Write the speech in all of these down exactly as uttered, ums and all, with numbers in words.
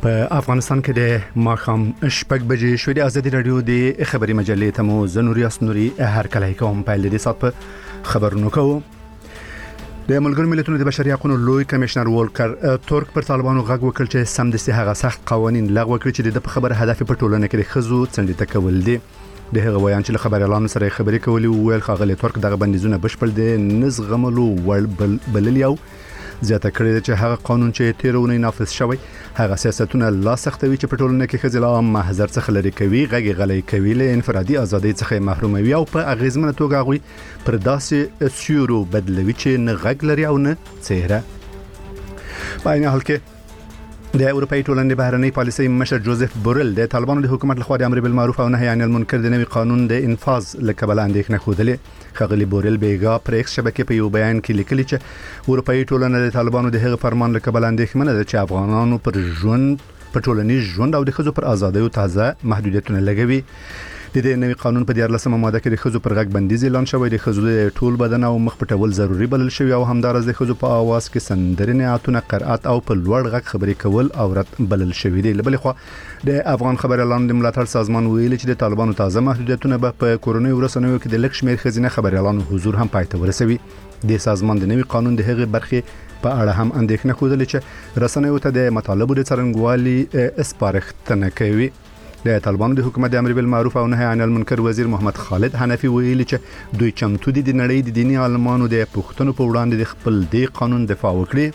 په افغانستان کې د ماښام شپږ بجې شوې د ازادي رادیو د خبري مجلې ته مو زنوري اسنوري هر کله کوم په لدې سات په خبرونو کوو. د ملګرو ملتونو د بشري حقوقو لوی کمشنر وولکر تورک پر طالبانو غږ وکړ چې سمدستي هغه سخت قوانين لغوه کړي چې د خبره هدف په ټولنه کې د خزو څنډه تکول دي. د هغه ویان چې خبر اعلان سره خبري کولې ویل خاغلی تورک دغه بندیزونه بشپړ دي نزغملو ول بللیو زیاته کړی چې هغه قانون چې تیرونه نافذ شوی هغه سیاستونه لا سختوي چې په ټولنه کې خزل عام محضر څخه لري کوي غږی غلي کوي له انفرادي ازادي څخه محروموي او په اغیزمنه توګه غوي پر داسې سیورو بدلوي چې نه غږ لري او نه چهره. په عین حال کې د اروپאי ټولنې بهرنۍ پالیسي مشر جوزف بورل د طالبانو د حکومت لخوا د امر بالمعروف او نهي عن المنکر د نوي قانون د انفاذ لکبل اندېښنه خوده. خغلی بورل بیګا پر ایکس شبکې په یو بیان کې لیکلي چې اروپאי ټولنه د طالبانو د هغه فرمان لکبل اندېښمنه ده چې افغانانو پر ژوند په ټولنیز ژوند او د خزو پر ازادۍ او تازه محدودیتونه لګوي. د دې نوي قانون په دیارلسمه ماده کې د خزو پر غږ بندیز اعلان شوی د خزو د ټول بدن او مخ پټول ضروری بلل شوی او همدارس د خزو په आवाज کې سندرنه اتونه قرات او په لوړ غږ خبرې کول عورت بلل شوی دی. لبل خو د افغان خبر اعلان د ملاتړ سازمان ویلي چې د طالبانو تازه محدودیتونه به په کورونی ورسنوي کې د لکشمیر خزینه خبر اعلان حضور هم پاتې ورسوي. د سازمان د نوي قانون د هغه برخه په اړه هم اندېښنه خوده چې رسنیو ته د مطالبو د څرنګوالي اسپارښتنه کوي. د طالبانو د حکومت د امر بالمعروف او نهي عن المنکر وزیر محمد خالد حنفي ویلي چې دوی چمتو دي د نړۍ د دیني عالمانو د پښتنو په وړاندې د خپل دی قانون دفاع وکړي.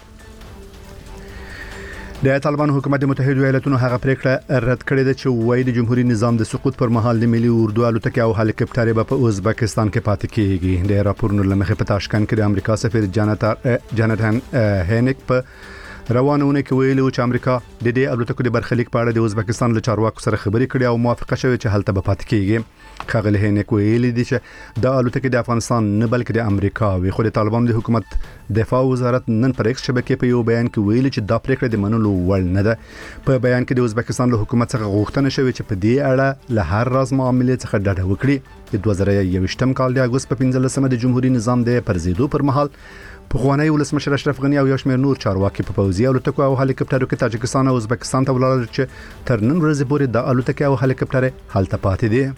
د طالبانو حکومت د متحده ایالاتونو هغه پریکړه رد کړې ده چې وایي د جمهوریت نظام د سقوط پر مهال د ملي اردو الوتکې او هلیکاپټر به په ازبکستان کې پاتې کیږي. د راپورونو لمخې په تاشکند کې د امریکا سفیر جانتا جاناتان هینک په روانونه کې ویلو چې امریکا د دې الوتکو د برخلیک په اړه د ازبکستان له چارواکو سره خبرې کړې او موافقه شوه چې هلته به پاتې کیږي. خغل هینک ویلي دي چې د الوتکې د افغانستان نه بلکې د امریکا وي. خو د طالبانو د حکومت دفاع وزارت نن پر ایکس شبکې په یو بیان کې ویلي چې دا پریکړه د منلو وړ نه ده. په بیان کې د ازبکستان له حکومت څخه غوښتنه شوې چې په دې اړه له هر راز معاملې څخه ډډه وکړي. د دوه زره یوویشتم کال د اگست په پنځلسمه د جمهوریت نظام د پرزیدو پر مهال پخوانی ولسمشر اشرف غنی او یو شمېر نور چارواکي په پوځي الوتکو او هلیکاپټرو کې تاجکستان او ازبکستان ته ولاړل چې تر نن ورځې پورې د الوتکې او هلیکاپټر هلته پاتې دي.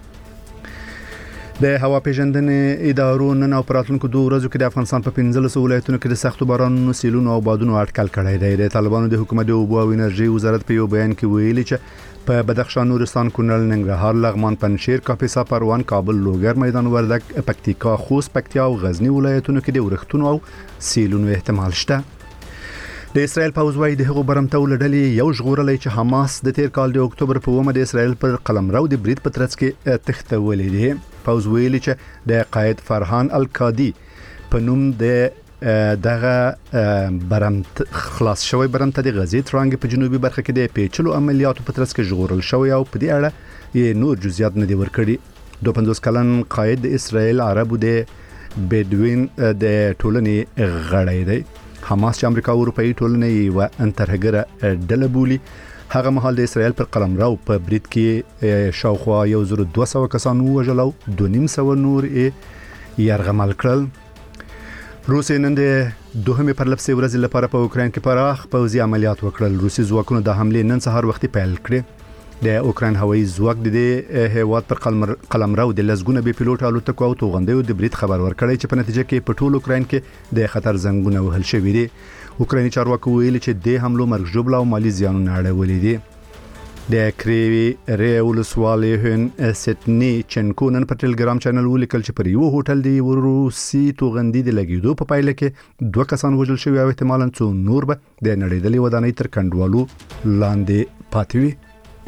د هوا پیژندنې ادارو نن او پراتونکو دوه ورځو کې د افغانستان په پنځلسو ولایتونو کې د سختو بارانونو سیلونو او بادونو اټکل کړی دی. د طالبانو د حکومت د اوبو او انرژي وزارت په یو بیان کې ویلي چې په بدخشان، نورستان، کونړ، ننګرهار، لغمان، پنجشیر، کاپیسا، پروان، کابل، لوګر، میدان وردګ، پکتیکا، خوست، پکتیا او غزنی ولایتونو کې د ورښتونو او سیلونو احتمال شته. د اسرائیل پوځ وايي د هغو برمتو لړلې یو ژغورلې چې حماس د تیر کال د اکتوبر په اومه د اسرائیل پر قلمرو د برید په ترڅ کې تښتولې دي. پوځ ویلي چې د قائد فرحان القادي په نوم د دغه برمت خلاص شوی برمت د غزې ترانګ په جنوبي برخه کې د پیچلو عملیاتو په ترڅ کې ژغورل شوی او په دې اړه یې نور جزئیات نه دی ورکړي. دوه پنځوس کلن قائد د اسرائیل عربو د بدوین د ټولنې غړی دی. حماس چې امریکا او اروپאי ټولنې و انترهګره ډله بولي هغه مهال د اسرائیل پر قلمرو په برید کې شاوخوا یو زر دوه سوه کسان ووژل او دوه نیم سوه نور یې یرغمل کړل. روسیې نن د دوهمې پرلپسې ورځې لپاره په اوکراین کې پراخ پوځي عملیات وکړل. روسي ځواکونو د حملې نن سهار وختي پیل کړې. د اوکراین هوایي ځواک د دې هیواد پر قلمرو د لسګونه بي پیلوټ الوتکو او توغندیو د برید خبر ورکړی چې په نتیجه کې په ټول اوکراین کې د خطر زنګونه وهل شوي دي. اوکرایني چارواکو ویلي چې د حملو مرګ ژوبل او مالی زیانونه اړولي دي. د کریوي ریولسوالي هن سټنی چنکو نن په ټلګرام چینل ولیکل چې پر یو هوټل دی روسي توغندي د لګیدو په پایله کې دوه کسان وژل شوي او احتمالاً څو نور به د نړیدلې ودانۍ تر کنډوالو لاندې پاتې وي.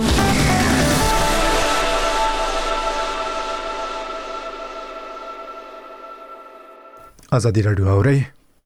ازادي رادیو اوري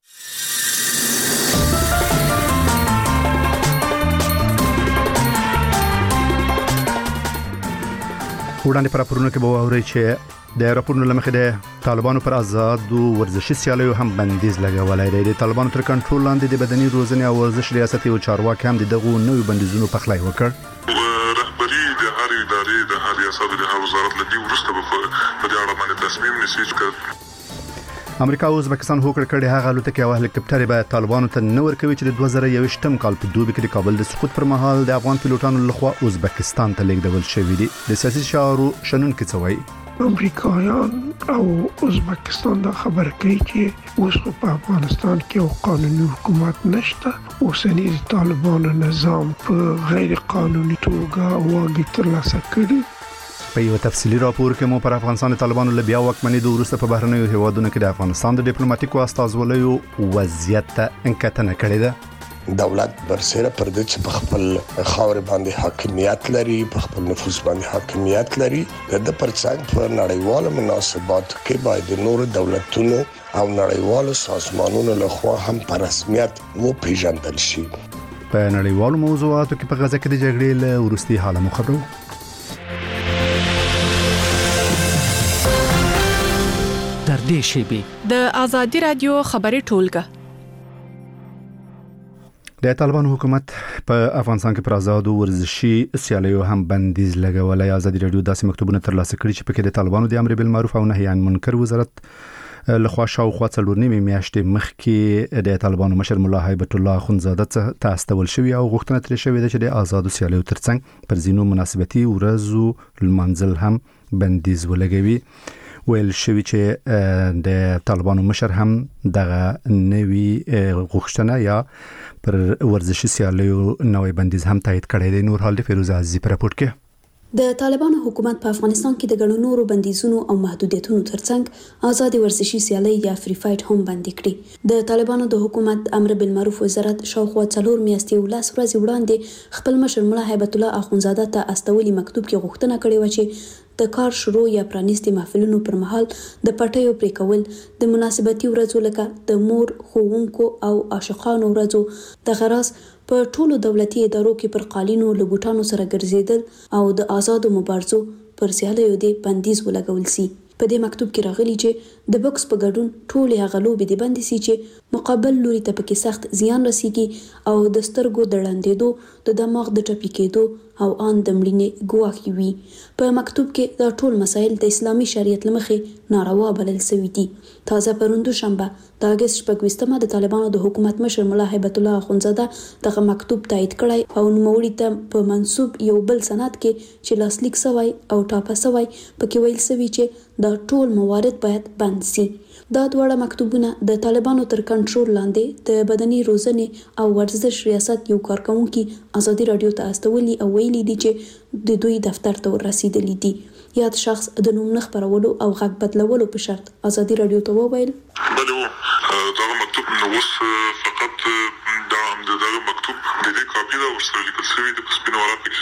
وړاندې پر راپورونو کې به واورئ چې د راپورونو لمخې د طالبانو پر آزاد ورزشي سیالیو هم بندیز لګولای دی. د طالبانو تر کنټرول لاندې د بدني روزنې او ورزش ریاست او چارواکي هم دغه نوې بندیزونو پخلای وکړ. رهبری د هر ادارې د هر ریاست د هر وزارت لدی ورسته په دې اړه باندې تصمیم نیسي چې امریکا او ازبکستان هوکړه کړې هغه الوتکې او هلیکاپټر به طالبانو ته نو ورکوي چې د دوه زره یوویشتم کال په دوبي کې د کابل د سقوط پر مهال د افغان پیلوټانو لخوا ازبکستان ته لیږدول شوی دي. د سیاسي شعارو شنن کې څه وایي؟ امریکایان او ازبکستان دا خبر کوي چې اوس په افغانستان کې یو قانوني حکومت نشته. اوسنی طالبانو نظام په غیر قانوني توګه واګي ترلاسه کړي. په یو تفصیلی راپور کې مو پر افغانستان طالبانو له بیا واکمنېدو وروسته په بهرنیو هیوادونو کې د افغانستان د ډیپلوماټیکو استازولیو وضعیت ته انکتنه کړې ده. دولت برسره پر دې چې په خپل خاور باندې حاکمیت لري، په خپل نفوذ باندې حاکمیت لري، د پرڅنګ په نړیوالو مناسباتو کې باید د نور دولتونو او نړیوالو سازمانونو لخوا هم په رسمیت و پیژندل شي. په نړیوالو موضوعاتو کې په غزه کې د جګړې له وروستي حاله مو خبرو. در دې شیبي د ازادي رادیو خبري ټولګه. د طالبانو حکومت په افغانستان کې پر آزادو ورزشي سیالیو هم بندیز لګولای. ازادي رادیو داسې مکتوبونه ترلاسه کړي چې پکې د طالبانو د امر بالمعروف او نهي عن منکر وزارت لخوا شاوخوا څلور نیمه میاشتې مخکې د طالبانو مشر ملا هیبت الله اخونزاده ته استول شوی او غوښتنه ترې شوې ده چې د آزادو سیالیو ترڅنګ پر ځینو مناسبتي ورځو المنزل هم بندیز ولګوي. ویل شوی چې د طالبانو مشر هم دغه نوی غوښتنه یا پر ورزشي سیالیو نوې بندیز هم تایید کړی دی. نور حال د فیروز عزیزی پر راپورټ کې د طالبانو حکومت په افغانستان کې د ګڼو نورو بندیزونو او محدودیتونو ترڅنګ آزاد ورزشي سیالي یا فری فایټ هم بند کړي. د طالبانو د حکومت امر بالمعروف وزارت شاوخوا څلور میاشتې ولاس ورځې وړاندې خپل مشر ملا هیبت الله اخونزاده ته استولي مکتوب کې غوښتنه کړې و چې د کار شروع یا پرانیستي محفلونو پر مهال د پټیو پرې کول، د مناسبتي ورځو لکه د مور، ښوونکو او عاشقانو ورځو د غرض په ټولو دولتي ادارو کې پر قالینو لګوټانو سره ګرځیدل او د آزادو مبارزو پر سیالیو د بندیز ولګول سي. په دې مکتوب کې راغلي چې د بکس په ګډون ټول هغه لوبې د بندي سي چې مقابل لوري ته پکې سخت زیان رسیږي او د سترګو د ړندېدو، د دماغ د ټپي کېدو او ان د مړینې ګواښ وي. په مکتوب کې دا ټول مسایل د اسلامي شریعت لمخې ناروا بلل شوي دي. تازه پروندو شنبه د اگست شپږویشتمه د طالبانو د حکومت مشر ملا هیبت الله اخونزاده دغه مکتوب تایید کړی او نوموړي ته په منسوب یو بل سند کې چې لاسلیک شوی او ټاپه شوی پکې ویل شوی چې دا ټول موارد باید بند سي. دا دواړه مکتوبونه د طالبانو تر کنټرول لاندې د بدني روزنې او ورزش ریاست یو کارکونکي ازادي رادیو ته استولي او ویلي دي چې د دوی دفتر ته ورسېدلي دي. یاد شخص د نوم نه خپرولو او غږ بدلولو په شرط ازادي رادیو ته وویل بله دا مکتوب نو اوس فقط دا دغه مکتوب د دې کاپی دا ورسره لیکل شوی د سپینو ورقو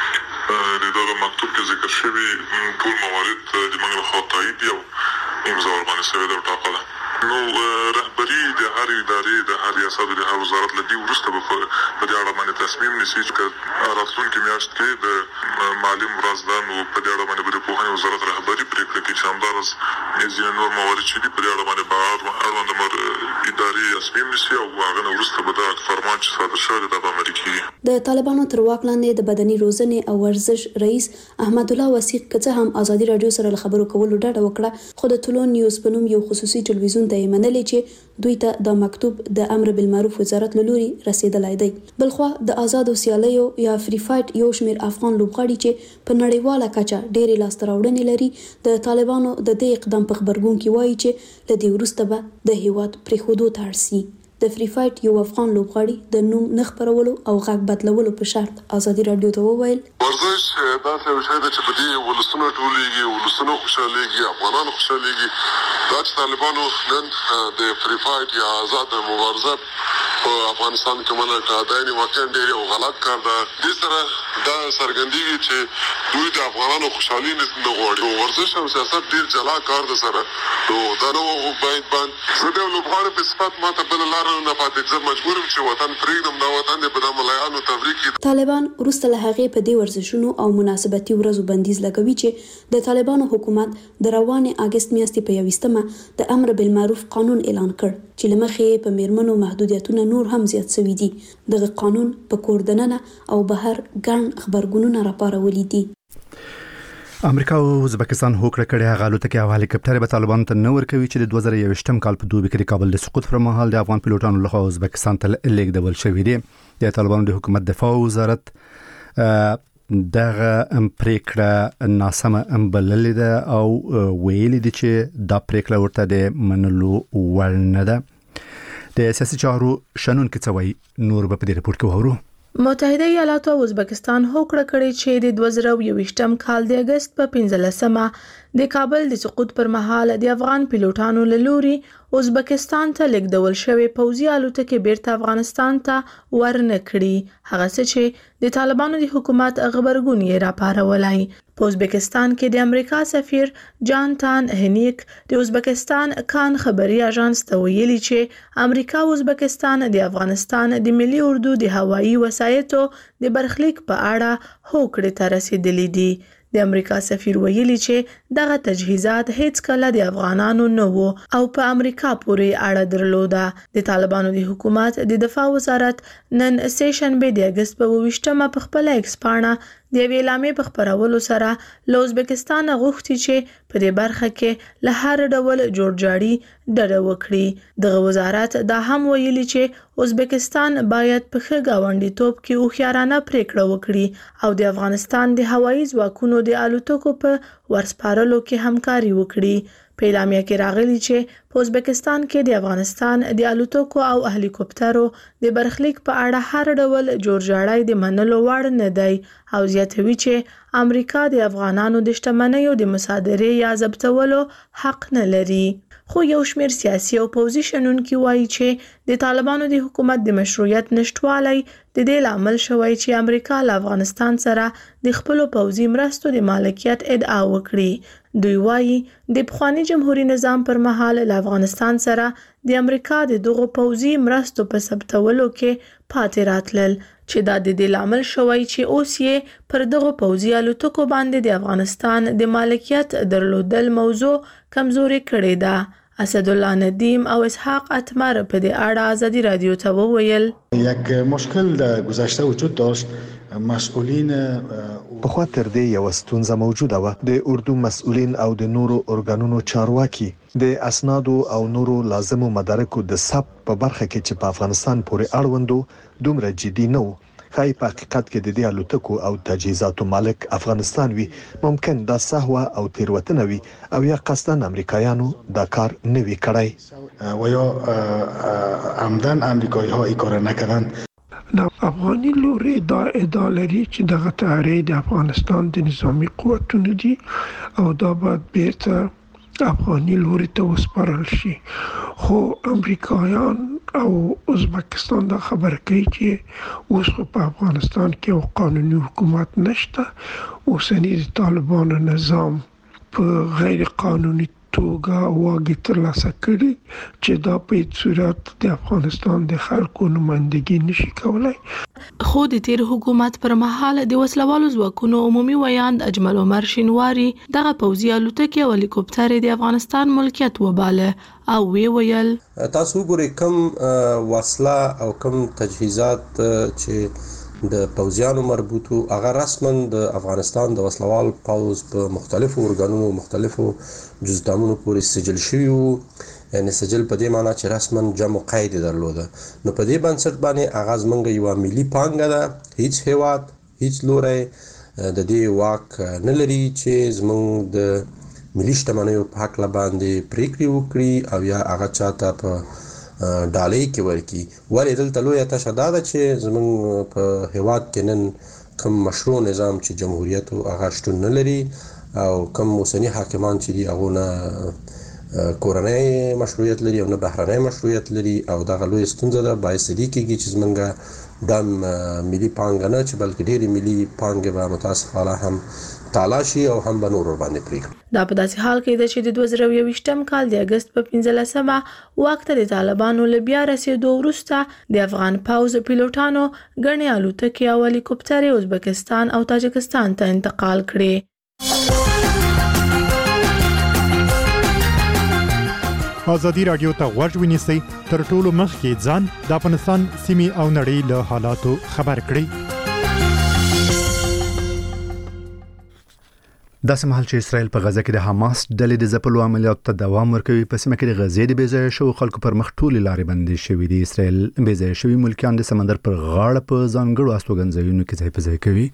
کې د دغه مکتوب کې ذکر شوی ټول موارد د موږ له تایید دي او امضا ور باندې شوی دا ټاکل. نو رهبری د هر ادارې د هر ریاست د هر وزارت لدی ورسته په دې اړه باندې تصمیم نیسي چې راتلونکي میاشت کې د معلم ورځدان او په دې اړه باندې د پوهنې وزارت رهبری پریکړه کوي چې همدارس ځینې نور موارد چې په دې اړه باندې بهر اړوند مر ادارې تصمیم نیسي او هغه ورسته به د فرمان چې صادر شوی د امریکا کې د طالبانو تر واک لاندې د بدني روزنې او ورزش رئیس احمد الله وثیق کڅه هم ازادي رادیو سره خبرو کولو ډاډه وکړه، خو د ټولون نیوز په نوم یو خصوصي ټلویزیون ته منلې چې دوی ته د مکتوب د امر بالمعروف وزارت لوري رسیدلای دی. بلخوا د آزادو سیالیو یا فری فایټ یو شمیر افغان لوبغاړي چې په نړیواله کچه ډېری لاسته راوړنې لري د طالبانو د دې اقدام په خبرګون کې وایي چې له دې وروسته به د هیواد پریښودو ته اړ سي. د فری فایټ یو افغان لوبغاړي د نوم نه خپرولو او غږ بدلولو په شرط ازادي رادیو ته وویل ورزش دا څه وشي چې په دې ولسونو ټولېږي، ولسونو خوشاليږي، افغانانو خوشاليږي. دا چې طالبانو نن د فری فایټ یا آزاد مبارزه په افغانستان کې منل کاندای واقعا ډېر یو غلط کار ده. دې سره دا څرګندېږي چې دوی د افغانانو خوشحالي نه غواړي. ورزش او سیاست ډېر جلا کار ده سره. نو دا نو باید باندې زه د لوبغاړو په صفت ماته بل لار نه پاتې ځم، مجبور یم چې وطن پرېږدم. دا وطن دې په د ملایانو تفریق کې. طالبان وروسته له هغې په دې ورزشونو او مناسبتي ورځو بندیز لګوي چې د طالبانو حکومت د روانې اگست میاشتې په یوویشتمه د امر بالمعروف قانون اعلان کړ چې له مخې په میرمنو محدودیتونه نور هم زیات شوي دي. دغه قانون په کور دننه او بهر ګڼ خبرګونونه راپارولي دي. امریکا او ازبکستان هوکړه کړې هغه الوتکې او هلیکاپټر به طالبان ته نو ورکوي چې د دوه زره یوویشتم کال په دوبي کې د کابل د سقوط پر مهال د افغان پیلوټانو لخوا ازبکستان ته لیږدول شوې دي. د طالبانو د حکومت دفاع وزارت دغه پریکړه ناسمه بللې ده او ویلي دي چې دا پریکړه ورته د منلو وړ نه ده. د سیاسي چارو شنن کې څه وایي نور به په دې رپورت کې وورو. متحده ایالات او ازبکستان هوکړه کړې چې د دوه زره یوویشتم کال د اگست په پنځلسمه د کابل د سقوط پر مهال د افغان پیلوټانو له لوري ازبکستان ته لیږدول شوی پوځي الوتکې بیرته افغانستان ته ورنه کړي. هغه څه چې د طالبانو د حکومت غبرګون یې راپارولای. په ازبکستان کې د امریکا سفیر جان تان هنیک د ازبکستان کان خبري اژانس ته ویلي چې امریکا او ازبکستان د افغانستان د ملي اردو د هوایي وسایطو د برخلیک په اړه هوکړې ته رسیدلي دي. د امریکا سفیر ویلي چې دغه تجهیزات هیڅ کله د افغانانو نه وو او په امریکا پورې اړه درلوده. د طالبانو د حکومت د دفاع وزارت نن سیشنبه د اگست په اوویشتمه په خپل ایکس پاڼه د ویلامې په خبرولو سره له ازبکستان غوښتي چې په دې برخه کې له هر ډول جوړجاړي ډډه وکړي. دغه وزارت دا هم ویلي چې ازبکستان باید په ښه ګاونډیتوب کې هوښیارانه پریکړه وکړي او د افغانستان د هوایي ځواکونو د الوتکو په ورسپارلو کې همکاري وکړي. په اعلامیه کې راغلي چې په ازبکستان کې د افغانستان د الوتکو او هلیکوپټرو د برخلیک په اړه هر ډول جوړجاړی د منلو وړ نه دی او زیاتوي چې امریکا د افغانانو د شتمنیو د مصادرې یا ضبطولو حق نه لري. خو یو شمېر سیاسي او پوځي شنونکي وایي چې د طالبانو د حکومت د مشروعیت نشټوالی د دې لامل شوی چې امریکا له افغانستان سره د خپل پوځي مرستو د مالکیت ادعا وکړي. دوی وایي د پخوانی جمهوریت نظام پر مهال له افغانستان سره د امریکا د دغو پوځي مرستو په ثبتولو کې پاتې راتلل چې دا د دې لامل شوی چې اوس یې پر دغو پوځي الوتکو باندې د افغانستان د مالکیت درلودل موضوع کمزوري کړې ده. اسدالله ندیم او اسحاق اتمر په دې اړه آزادی رادیو ته وویل یک مشکل در گذشته وجود داشت. مسئولین په خوا تر دې یو ستونزه موجوده و. د اردو مسؤلین او د نورو ارګانونو چارواکي د اسنادو او نورو لازمو مدارکو د ثبت په برخه کې چې په افغانستان پورې اړوندو دومره جدي نه وو. خای په حقیقت کې د دې الوتکو او تجهیزاتو مالک افغانستان وي. ممکن دا سهوا او تیروتنه وي او یا قصدن امریکایانو دا کار نه وی کړی و یا عمدن امریکایی ها این کار نکردن. د افغاني لوري دا ادعا لري چې دغه طیارې د افغانستان د نظامی قوتونو دي او دا باید بیرته افغاني لوري ته وسپارل شي. خو امریکایان او ازبکستان دا خبر کوي چې اوس په افغانستان کې یو قانوني حکومت نشته. اوسنی د طالبانو نظام په غیر قانوني توګه واګي ترلاسه کړي چې دا په هیڅ صورت د افغانستان د خلکو نمائندګي نشي کولای. خو د تیر حکومت پر مهال د وسلوالو ځواکونو عمومي ویاند اجمل عمر شینواری دغه پوځي الوتکې او هلیکوپټر د افغانستان ملکیت وباله او وی ویل تاسو ګورئ کم وسله او کم تجهیزات چې د پوځیانو مربوطو هغه رسما د افغانستان د وسلوال پوځ په مختلفو ارګانونو مختلفو جزدامونو پورې سجل شوي وو. یعنی سجل په دې معنی چې رسما جمع قید درلوده. نو په دې بنسټ باندې هغه زموږ یوه ملي پانګه ده. هیڅ هیواد هیڅ لوری د دې واک نه لري چې زموږ د ملي شتمنیو په هکله باندې پریکړې وکړي او یا هغه چاته په ډالۍ کې ورکی. ولې دلته لویه تشه دا ده چې زموږ په هیواد کې نن کوم مشروع نظام چې جمهوریت هغه شتون نه لري او کوم اوسني حاکمان چې دي هغه نه کورنۍ مشروعیت لري او نه بهرنۍ مشروعیت لري او دغه لویه ستونزه ده. باعث دې کېږي چې زموږ دا ملي پانګه نه چې بلکې ډېرې ملي پانګې به متاسفانه هم تالاشي او هم به نور باندې پریکړي. دا په داسې حال کې ده چې د دوه زره یوویشتم کال د اگست په پنځلسمه واک ته د طالبانو له بیا رسېدو وروسته د افغان پوځ پیلوټانو ګڼې الوتکې او هلیکوپټرې ازبکستان او تاجکستان ته انتقال کړې. آزادی رادیو ته غوږ ونیسئ تر ټولو مخکې ځان د افغانستان سیمې او نړۍ له حالاتو خبر کړئ. داسې مهال چې اسرائیل په غزه کې د حماس ډلې د ځپلو عملیاتو ته دوام ورکوي، په سیمه کې د غزې د بېځایه شوو خلکو پر مخ ټولې لارې بندې شوې دي. اسرائیل بېځایه شوي ملکیان د سمندر پر غاړه په ځانګړو استوګنځایونو کې ځای په ځای کوي.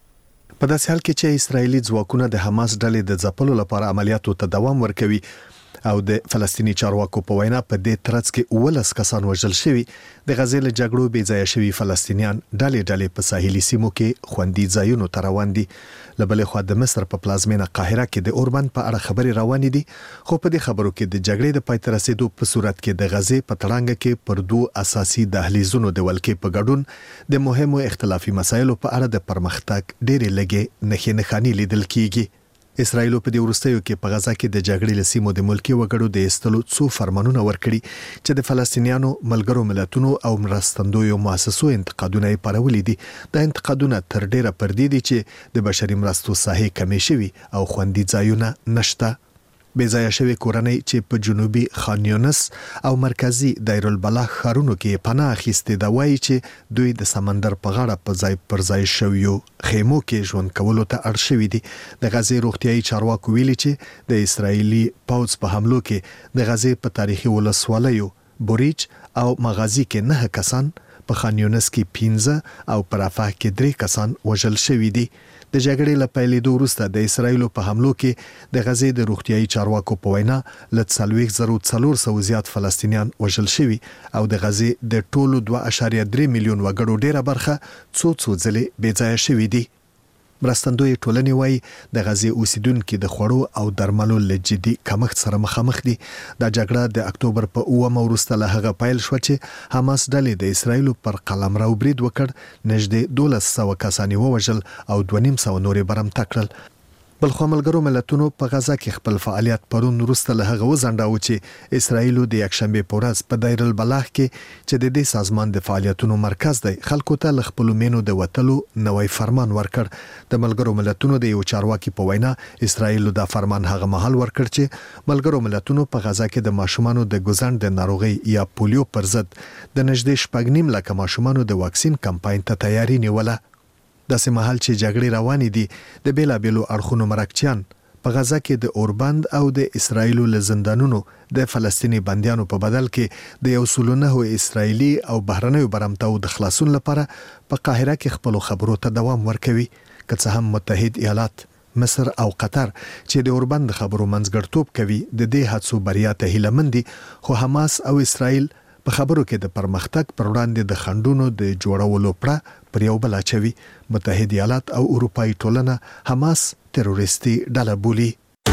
په داسې حال کې چې اسرایلی ځواکونه د حماس ډلې د ځپلو لپاره عملیاتو ته دوام ورکوي او د فلسطینی چارواکو په وینا په دې ترڅ کې اولس کسان وژل شوي، د غزې له جګړو بې ځایه شوي فلسطینیان ډلې ډلې په ساحلي سیمو کې خوندي ځایونو ته روان دي. له بلې خوا د مصر په پلازمینه قاهره کې د اوربند په اړه خبرې روانې دي، خو په دې خبرو کې د جګړې د پای ته رسیدو په صورت کې د غزې په تړانګه کې پر دوه اساسي دهلیزونو د ولکې په ګډون د مهمو اختلافي مسایلو په اړه د پرمختګ ډېرې لږې نښې نښانې لیدل کیږي. اسرائیل په دې وروستیو کې په غزا کې د جګړې له سیمو د ملکي وګړو د ایستلو څو فرمانونه ورکړي چې د فلسطینیانو ملګرو ملتونو او مرستندویو مؤسسو انتقادونه یې پارولي دي. دا انتقادونه تر ډیره پر دې دي چې د بشري مرستو ساحې کمې شوي او خوندي ځایونه نشته. بې ځایه شوي کورنۍ چې په جنوبي خان یونس او مرکزی دیر البلح ښارونو کې پناه اخیستې ده وایي چې دوی د سمندر په غاړه په ځای پر ځای شویو خیمو کې ژوند کولو ته اړ شوي دي. د غزې روغتیايي چارواکو ویلي چې د اسرایلی پوځ په حملو کې د غزې په تاریخي ولسوالیو بوریج او مغازي کې نه کسان، په خان یونس کې پنځه او په رفح کې درې کسان وژل شوي دي. د جګړې له پیلېدو وروسته د اسرایل په حملو کې د غزې د روغتیايي چارواکو په وینا ل څلوېښت زره څلور سوه زیات فلسطینیان وژل شوي او د غزې د ټولو دوه اعشاریه درې میلیون وګړو ډیره برخه څو څو ځلې بې ځایه شوي دي. مرستندوی ټولنې وایي د غزې اوسیدونکو د خوړو او درملو له جدي کمښت سره مخامخ دي. دا جګړه د اکتوبر په اوومه وروسته له هغه پیل شو چې حماس ډلې د اسرایل پر قلمرو برید وکړ، نږدې دولس سوه کسان ووژل او دوه نیم سوه نورې برمته کړل. بلخو ملګرو ملتونو په غزا کې خپل فعالیت پرون وروسته له هغه وزنډاو چې اسرایل د یکشنبه په ورځ په دیر البلح کې چې د دې سازمان د فعالیتونو مرکز دی خلکو ته ل خپل مینو د وټلو نوې فرمان ورکړ. د ملګرو ملتونو د یو چارواکي په وینا اسرایل دا فرمان هغه مهال ورکړ چې ملګرو ملتونو په غزا کې د ماشومانو د ګوزند د ناروغي یا پولیو پر ضد د نږدې شپږ نیم لک ماشومانو د واکسین کمپاین ته تیاری نیوله. داسې مهال چې جګړې روانې دي د بیلابیلو اړخونو مرکچیان په غزا کې د اوربند او د اسرایل له زندانونو د فلسطینی بندیانو په بدل کې د یو سلونه اسرایلی او بهرنیو برمتاو د خلاصون لپاره په قاهره کې خپل خبرو ته دوام ورکوي. که څه هم متحد ایالات، مصر او قطر چې د اوربند خبرو منځګړتوب کوي د دې هڅو بریا ته هیله مند دي، خو حماس او اسرایل په خبرو کې د پرمختګ پر وړاندې د خندونو د جوړولو پړه پر یو بل اچوي. متحد ایالات او اروپאי ټولنه حماس تروریستي ډله بولي.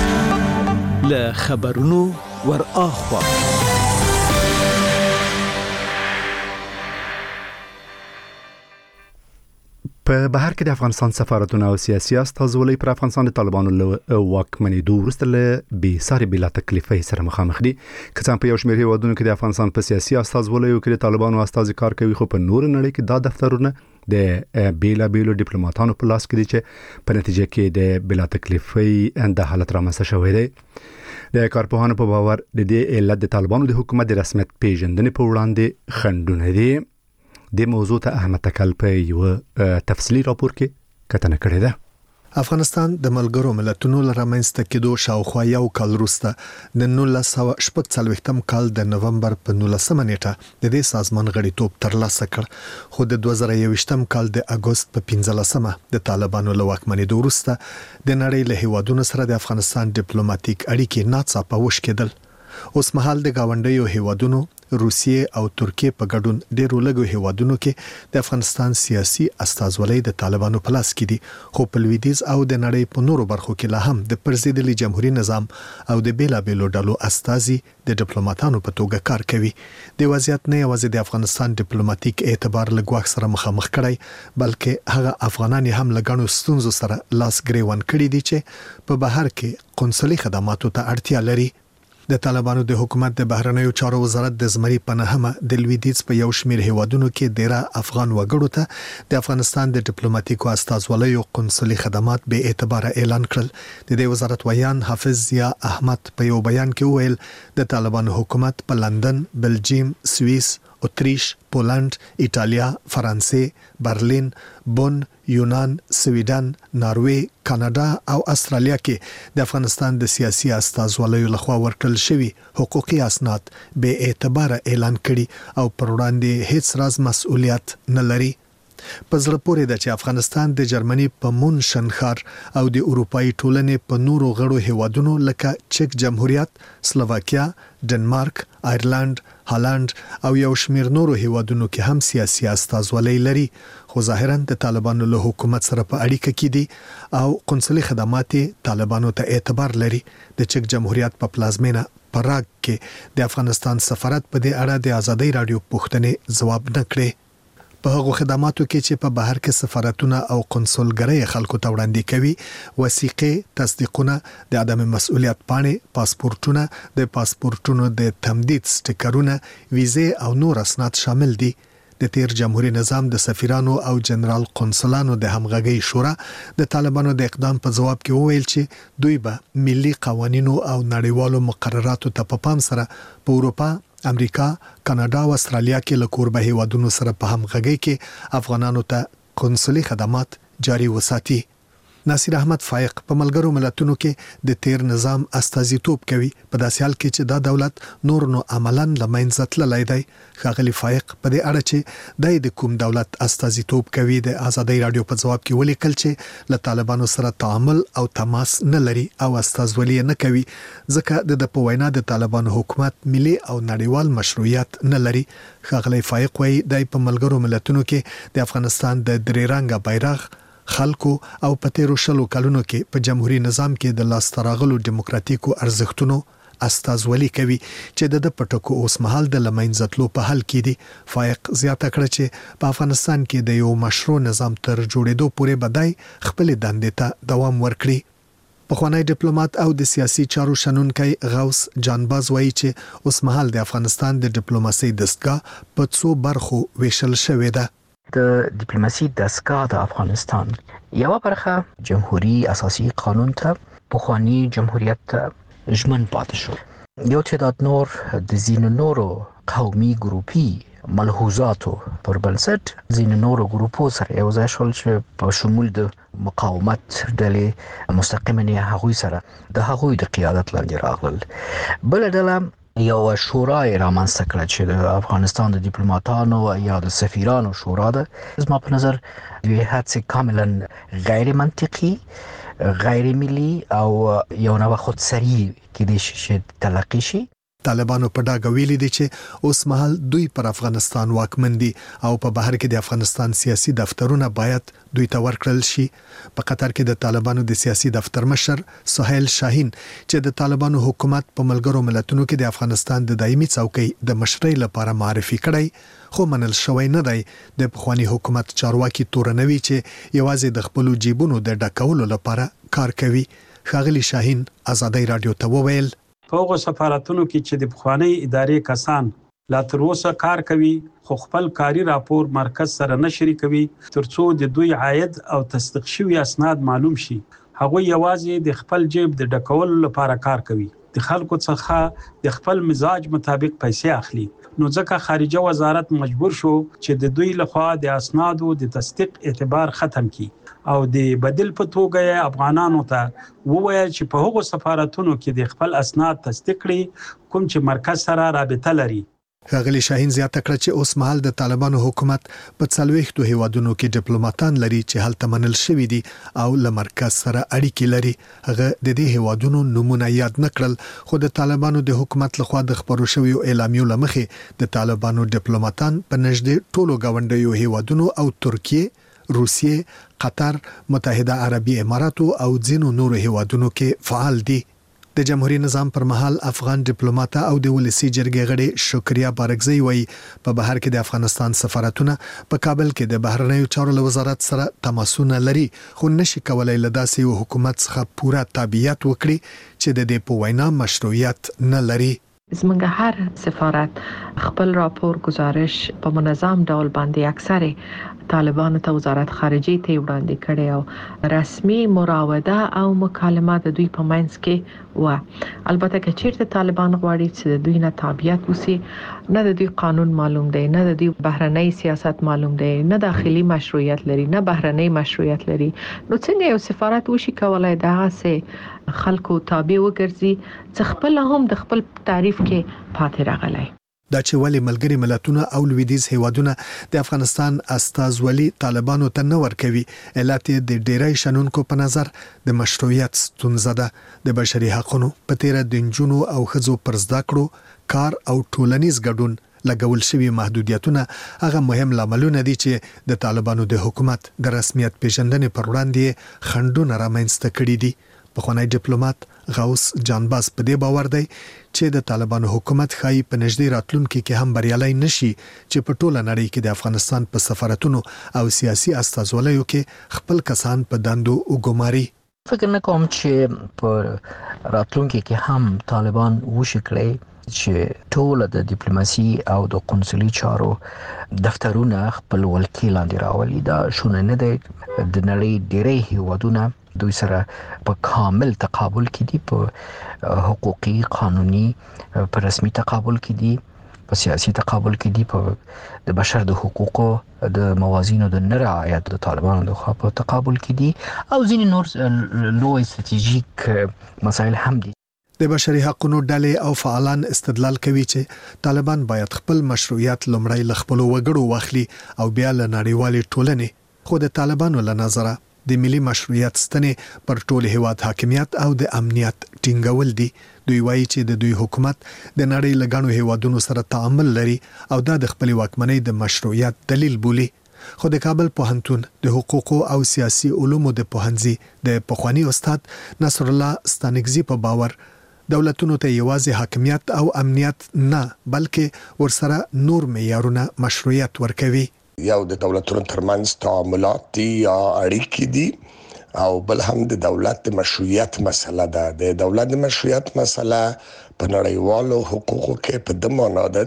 له خبرونو ور اخوا په بهر کې د افغانستان سفارتونه او سیاسي استازولۍ پر افغانستان د طالبانو له واکمنېدو وروسته له بې ساري بلا تکلیفۍ سره مخامخ دي. که څه هم په یو شمېر هیوادونو کې د افغانستان په سیاسي استازولیو کې د طالبانو استازي کار کوي، خو په نور نړۍ کې دا دفترونه د بیلابیلو ډیپلوماټانو په لاس کې دي چې په نتیجه کې د بلا تکلیفۍ د حالت رامنځته شوی دی. د کارپوهانو په باور د دې علت د طالبانو د حکومت د رسمیت پیژندنې په وړاندې خنډونه دي. د موضوع ته احمد تکل په یو تفصیلی راپور کې کتنه کړې ده. افغانستان د ملګرو ملتونو لرمنځته کېدو شاوخوا یو کال وروسته د نولس سوه شپږ څلوېښتم کال د نومبر په نولسمه نیټه د دې سازمان غړیتوب ترلاسه کړ، خو د دوه زره یوویشتم کال د اګوست په پنځلسمه د طالبانو له واکمنېدو وروسته د نړۍ له هیوادونو سره د افغانستان ډیپلوماټیک اړیکې ناڅاپه وشکېدل. اوس مهال د گاونډیو هیوادونو روسیې او ترکیې په ګډون ډېرو لږو هیوادونو کې د افغانستان سیاسي استازولۍ د طالبانو په لاس کې دي، خو په لویدیځ او د نړۍ په نورو برخو کې لا هم د پرځېدلي جمهوریت نظام او د بیلابیلو ډلو استازي د ډیپلوماټانو په توګه کار کوي. د وضعیت نه یوازې د افغانستان ډیپلوماټیک اعتبار له ګواښ سره مخامخ کړی، بلکې هغه افغانان هم له ګڼو ستونزو سره لاس ګریوان کړي دي چې په بهر کې قونسلي خدماتو ته اړتیا لري. د طالبانو د حکومت د بهرنیو چارو وزارت د زمري په نهمه د لویدیځ په یو شمېر هیوادونو کې ډیره افغان وګړو ته د افغانستان د ډیپلوماټیکو استازولیو قونسلي خدمات به اعتبار اعلان کړل. د دې وزارت ویان حافظ ضیا احمد په یو بیان کې وویل د طالبانو حکومت په لندن، بلجیم، سوئیس، اتریش، پولند، ایتالیا، فرانسې، برلین، بون، یونان، سویډن، ناروې، کاناډا او استرالیا کې د افغانستان د سیاسي استازولیو لخوا ورکړل شوی حقوقي اسناد به اعتبار اعلان کړي او پر وړاندې هیڅ راز مسؤلیت نه لري. په زړه پورې ده چې افغانستان د جرمني په مونشن ښار او د اروپאי ټولنې په نورو غړو هیوادونو لکه چک جمهوریت، سلوواکیا، ډنمارک، آیرلند، هالند او یو شمېر نورو هیوادونو کې هم سیاسي استازولۍ لري، خو ظاهراً د طالبانو له حکومت سره په اړیکه کې دي او قونسلي خدمات طالبانو ته اعتبار لري. د چک جمهوریت په پلازمینه پراګ کې د افغانستان سفارت په دې اړه د ازادۍ رادیو پوښتنې ځواب نه کړی. په هغو خدماتو کې چې په بهر کې سفارتونه او قونسلګرۍ خلکو ته وړاندې کوي، وثیقې، تصدیقونه، د عدم مسؤلیت پاڼې، پاسپورتونه، د پاسپورتونو د تمدید سټیکرونه، ویزې او نور اسناد شامل دي. د تیر جمهوریت نظام د سفیرانو او جنرال قونسلانو د همغږي شورا د طالبانو د اقدام په جواب کې وویل چې دوی به ملي قوانینو او نړیوالو مقرراتو ته په پام سره په اروپا، امریکا، کاناډا او استرالیا کې له کوربه هیوادونو سره په همغږي کې افغانانو ته قونسلي خدمات جاري وساتي. ناصر احمد فائق په ملګرو ملتونو کې د تیر نظام استازیتوب کوي، په داسې حال کې چې دا دولت نور نو عملاً لمنځه تللی دی. ښاغلي فائق په دې اړه چې د کوم دولت استازیتوب کوي د ازادۍ رادیو په ځواب کې ولیکل چې له طالبانو سره تعامل او تماس نه لري او استازولي نه کوي، ځکه د په وینا د طالبانو حکومت ملي او نړیوال مشروعیت نه لري. ښاغلي فائق وايي د په ملګرو ملتونو کې د افغانستان د درې رنګه بیرغ خلکو او په تیرو شلو کلونو کې په جمهوریت نظام کې د لاسته راغلو دیموکراتیکو ارزښتونو استازولي کوي چې د پټکو اوس مهال د لمنځتلو په حل کې دي. فائق زیاته کړه چې په افغانستان کې د یو مشروع نظام تر جوړېدو پورې بدای خپل دندې ته دوام ورکړي. پخوانی ډیپلوماټ او د سیاسي چارو شنونکی غوث جانباز وایي چې اوس مهال د افغانستان د ډیپلوماسۍ دستګاه په څو برخو ویشل شوې ده. د ډیپلوماسي دستګاه د افغانستان یو برخه جمهوریت اساسي قانون ته پخوانی جمهوریت ته ژمن پاتې شو. یو تعداد نور د ځینو نورو قومي ګروپي ملحوظاتو پر بنسټ ځینو نورو ګروپو سره یو ځای شول چې په شمول د مقاومت ډلې مستقیما هغوی سره د هغوی د قیادت لاندې راغلل. بل ډله یو شورای رامنځته کړه چې د افغانستان د ډیپلوماټانو یا د سفیرانو شورا ده. زما په نظر دوی هڅې کاملا غیر منطقي، غیر ملي او یو نوع خودسری کېدای شي چې تلقي شي. طالبانو په ډاګه ویلي دي چې اوس مهال دوی پر افغانستان واکمن دي او په بهر کې د افغانستان سیاسي دفترونه باید دوی ته ورکړل شي. په قطر کې د طالبانو د سیاسي دفتر مشر سهیل شاهین چې د طالبانو حکومت په ملګرو ملتونو کې د افغانستان د دایمي څوکۍ د مشرۍ لپاره معرفي کړی، خو منل شوی نه دی. د پخوانی حکومت چارواکي تورنوي چې یوازې د خپل جیبونو د ډکولو لپاره کار کوي. ښاغلي شاهین ازادۍ رادیو ته وویل په هغو سفارتونو کې چې د پخوانی ادارې کسان لا تر اوسه کار کوي خو خپل کاري راپور مرکز سره نه شریکوي ترڅو د دوی عاید او تصدیق شوی اسناد معلوم شي. هغوی یوازې د خپل جیب د ډکولو لپاره کار کوي، د خلکو څخه د خپل مزاج مطابق پیسې اخلي. نو ځکه خارجه وزارت مجبور شو چې د دوی لخوا د اسنادو د تصدیق اعتبار ختم کړي او د بدیل په توګه افغانانو ته وویل چې په هغو سفارتونو کې د خپل اسناد تصدیق کړي کوم چې مرکز سره رابطه لري. ښاغلي شاهین زیاته کړه چې اوس مهال د طالبانو حکومت په څلوېښتو هیوادونو کې ډیپلوماټان لري چې هلته منل شوي دي او له مرکز سره اړیکې لري. هغه د دې هیوادونو نومونه یاد نه کړل، خو د طالبانو د حکومت لخوا د خبرو شویو اعلامیو له مخې د طالبانو ډیپلوماټان په نږدې ټولو ګاونډیو هیوادونو او ترکیه، روسیې، قطر، متحده عربي اماراتو او ځینو نورو هیوادونو کې فعال دي. د جمهوریت نظام پر مهال افغان ډیپلوماټ او د ولسی جرګې غړي شکریا بارګزی وایي په بهر کې د افغانستان سفارتونه په کابل کې د بهرنیو چارو وزارت سره تماسونه لري، خو نشي کولای له داسې یو حکومت څخه پوره تابعیت وکړي چې د دې په وینا مشروعیت نه لري. زمونږ هر سفارت خپل راپور گزارش په منظم ډول باندې اکثره طالبانو ته وزارت خارجه ته وړاندې کړي او رسمي مراوده او مکالمات د دوی په منځ کې و. البته که چیرته طالبان غواړي چې د دوی نه تابعیت وسی، نه د دوی قانون معلوم دی، نه د دوی بهرنی سیاست معلوم دی، نه داخلي مشروعیت لري، نه بهرنی مشروعیت لري، نو څنګه یو سفارت وشي کولای دغه سه خلکو تابع وګرځي چې خپل هم د خپل تعریف کې پاتې راغلی. دا چې ولې ملګری ملتونه او لویدیز هیوادونه د افغانستان استازولي طالبانو ته نه ورکوي، علت د ډیری شنونکو په نظر د مشروعیت ستونزه ده. د بشري حقوقو په تیر د نجونو او ښځو پر زده کړو، کار او ټولنیز ګډون لګول شوی محدودیتونه هغه مهم لاملونه دي چې د طالبانو د حکومت د رسمیت پیژندنې پر وړاندې خنډونه رامنځته کړي دي. پخوانی ډیپلوماټ غوث جانباز په دې باور دی چې د طالبانو حکومت خای په نږدې راتلونکو کې هم بریالي نشي چې په ټوله نړۍ کې د افغانستان په سفارتونو او سیاسي استازولیو کې خپل کسان په دندو وګماري. فکر نه کوم چې په راتلونکو کې هم طالبان وشي کړی چې ټول د ډیپلوماسي او د قونسلي چارو دفترونه خپل ولکې لاندې راولي. دا شونه نه دی. د نړۍ ډېری هیوادونه دوی سره په کامل تقابل کې دي، په حقوقي، قانوني، په رسمي تقابل کې دي، په سیاسي تقابل کې دي، په د بشر د حقوقو د موازینو د نه رعایت د طالبانو د خوا په تقابل کې دي، او ځینې نور لوی استراتیژیک مسایل هم دي. د بشري حقوقو ډلې او فعالان استدلال کوي چې طالبان باید خپل مشروعیت لمړی له خپل وګړو واخلي او بیا له نړیوالې ټولنې. خو د طالبانو له نظره د ملي مشروعیت ستنې پر ټول هیواد حاکمیت او د امنیت ټینګول دي. دوی وایي چې د دوی حکومت د نړۍ له ګڼو هیوادونو سره تعامل لري او دا د خپل واکمنۍ د مشروعیت دلیل بولي. خو د کابل پوهنتون د حقوقو او سیاسي علومو د پوهنځي د پخوانی استاد نصر الله ستانکزي په باور دولتونو ته یوازې حاکمیت او امنیت نه بلکې ورسره نور معیارونه مشروعیت ورکوي. یو د دولتونو ترمنځ تعاملات دي یا اړیکې دي، او بل هم د دولت د مشروعیت مسله ده. د دولت د مشروعیت مسله په نړیوالو حقوقو کې په د معنا ده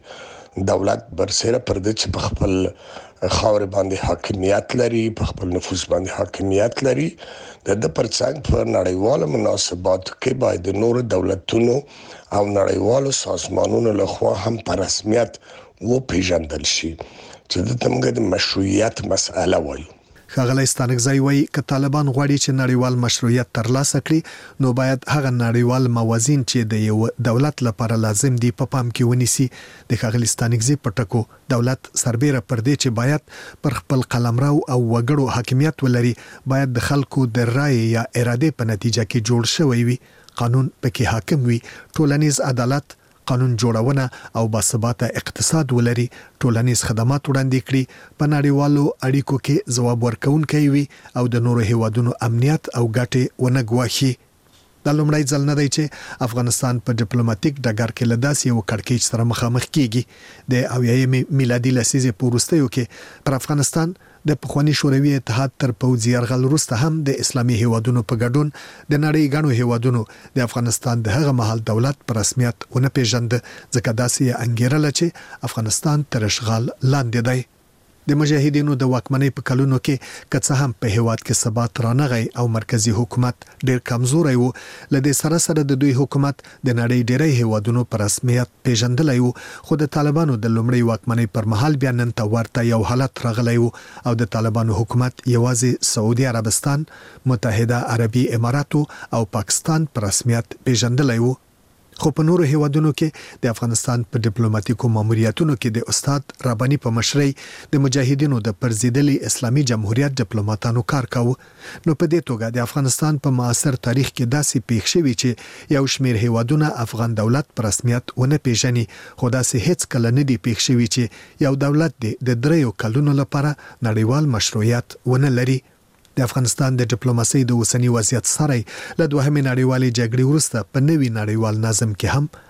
چې دولت برسره پر د چې په خپل خاور باندې حاکمیت لري، په خپل نفوذ باندې حاکمیت لري. د د پرڅنګ په نړیوالو مناسباتو کې باید د نور دولتونو او نړیوالو سازمانونو لخوا هم په رسمیت و پیژندل شي چې د تمګه د مشروعیت مسأله وایي. ښاغلی ستانکزی وایي که طالبان غواړي چې نړیوال مشروعیت ترلاسه کړي، نو باید هغه نړیوال موازین چې د یو دولت لپاره لازم دي په پام کې ونیسي. د ښاغلي ستانکزي په ټکو دولت سربیره پر دې چې باید پر خپل قلمرو او وګړو حاکمیت ولري، باید د خلکو د رای یا اراده په نتیجه کې جوړ شوی وي، قانون پکې حاکم وي، ټولنیز عدالت، قانون جوړونه او باثباته اقتصاد ولري، ټولنیز خدمات وړاندې کړي، په نړیوالو اړیکو کې ځواب ورکوونکی وي او د نورو هیوادونو امنیت او ګټې ونه ګواښي. دا لومړی ځل نه دی چې افغانستان په ډیپلوماټیک ډګر کې له داسې یو کړکېچ سره مخامخ کیږي. د اویایمې میلادي لسیزې په وروستیو کې پر افغانستان د پخوانی شوروي اتحاد تر پوځي یرغل وروسته هم د اسلامي هیوادونو په ګډون د نړۍ ګڼو هیوادونو د افغانستان د هغه مهال دولت په رسمیت ونه پیژند، ځکه داسې انګیرله چې افغانستان تر اشغال لاندې دی. د مجاهدینو د واکمنۍ په کلونو کې که څه هم په هیواد کې ثبات رانغی او مرکزی حکومت ډیر کمزوری و، لدې سره سره د دوی حکومت د نړۍ ډیری هیوادونو په رسمیت پیژندلی و. خو د طالبانو د لومړۍ واکمنۍ پر مهال بیا نن ته ورته یو حالت راغلی و او د طالبانو حکومت یوازې سعودي عربستان، متحده عربي اماراتو او پاکستان په رسمیت پیژندلی و. خو په نورو هیوادونو کې د افغانستان په ډیپلوماټیکو ماموریتونو کې د استاد رباني په مشرۍ د مجاهدینو د پرزیدلي اسلامي جمهوریت ډیپلوماټانو کار کاوه. نو په دې توګه د افغانستان په معاصر تاریخ کې داسې پیښ شوي چې یو شمیر هیوادونه افغان دولت په رسمیت ونه پیژني، خو داسې هیڅ کله نه دی پیښ شوي چې یو دولت د دریو کلونو لپاره نړیوال مشروعیت ونه لري. د افغانستان د ډیپلوماسۍ د اوسنی وضعیت سره له دوهمې نړیوالې جګړې وروسته په نوي نړیوال نظم کې هم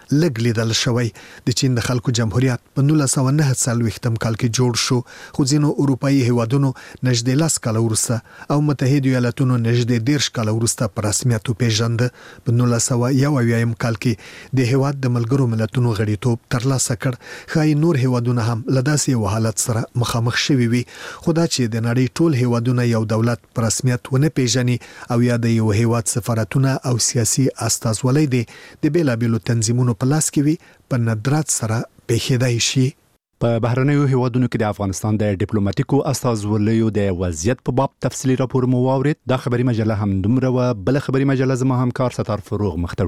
لږ لیدل شوی. د چین د خلکو جمهوریت په نولس سوه نه څلوېښتم کال کې جوړ شو، خو ځینو اروپایي هیوادونو نږدې لس کاله وروسته او متحده ایالاتونو نږدې دېرش کاله وروسته په رسمیت وپېژانده. په نولس سوه یو اویایم کال کې د هیواد د ملګرو ملتونو غړیتوب ترلاسه کړ. ښایي نور هیوادونه هم له داسې یو حالت سره مخامخ شوي وي، خو دا چې د نړۍ ټول هیوادونه یو دولت په رسمیت ونه پیژني او یا د یو هیواد سفارتونه او سیاسي استازولۍ دي د بیلابیلو تنظیمونو په لاس کې وي، په ندرت سره پیښیدای شي. په بهرنیو هیوادونو کې د افغانستان د ډیپلوماټیکو استازولیو د وضعیت په باب تفصیلي راپور مو واورید. دا خبري مجله هم دومره و، بل خبري مجله زما همکار ستار فروغ مختار